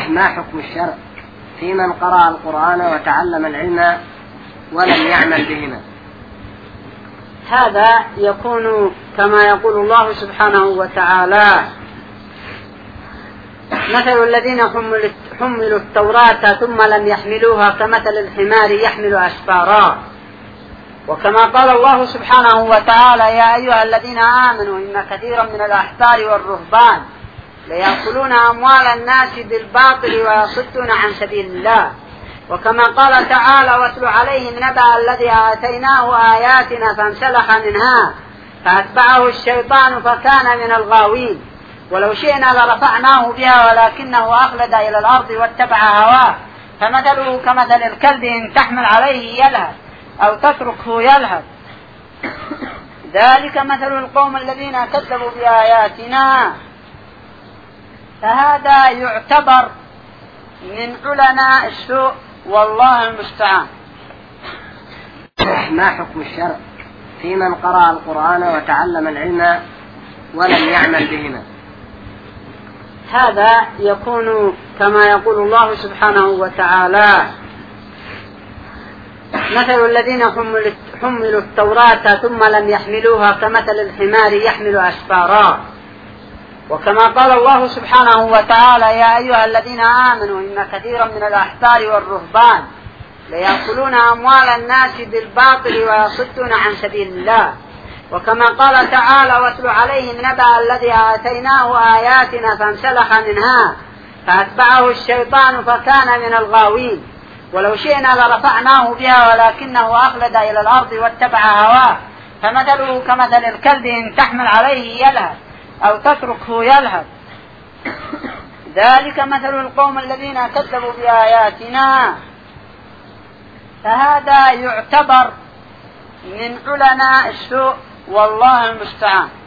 ما حكم الشرع في من قرأ القرآن وتعلم العلم ولم يعمل بهما؟ هذا يكون كما يقول الله سبحانه وتعالى: مثل الذين حملوا التوراة ثم لم يحملوها كمثل الحمار يحمل أسفارا. وكما قال الله سبحانه وتعالى: يا أيها الذين آمنوا إن كثيرا من الأحبار والرهبان ليأكلون أموال الناس بالباطل ويصدون عن سبيل الله. وكما قال تعالى: واتل عليهم نبأ الذي آتيناه آياتنا فانسلخ منها فأتبعه الشيطان فكان من الغاوين. ولو شئنا لرفعناه بها ولكنه أخلد إلى الأرض واتبع هواه فمثله كمثل الكلب إن تحمل عليه يلهث أو تتركه يلهث. ذلك مثل القوم الذين كذبوا بآياتنا. فهذا يعتبر من علماء السوء والله المستعان. ما حكم الشرع في من قرأ القرآن وتعلم العلم ولم يعمل بهما؟ هذا يكون كما يقول الله سبحانه وتعالى: مثل الذين حملوا التوراة ثم لم يحملوها كمثل الحمار يحمل أسفارا. وكما قال الله سبحانه وتعالى: يا أيها الذين آمنوا إن كثيرا من الأحبار والرهبان ليأكلون أموال الناس بالباطل ويصدون عن سبيل الله. وكما قال تعالى: واتل عليهم نبأ الذي آتيناه آياتنا فانسلخ منها فأتبعه الشيطان فكان من الغاوين. ولو شئنا لرفعناه بها ولكنه أخلد إلى الأرض واتبع هواه فمثله كمثل الكلب إن تحمل عليه يلهث أو تتركه يلهث. ذلك مثل القوم الذين كذبوا بآياتنا. فهذا يعتبر من علماء السوء والله المستعان.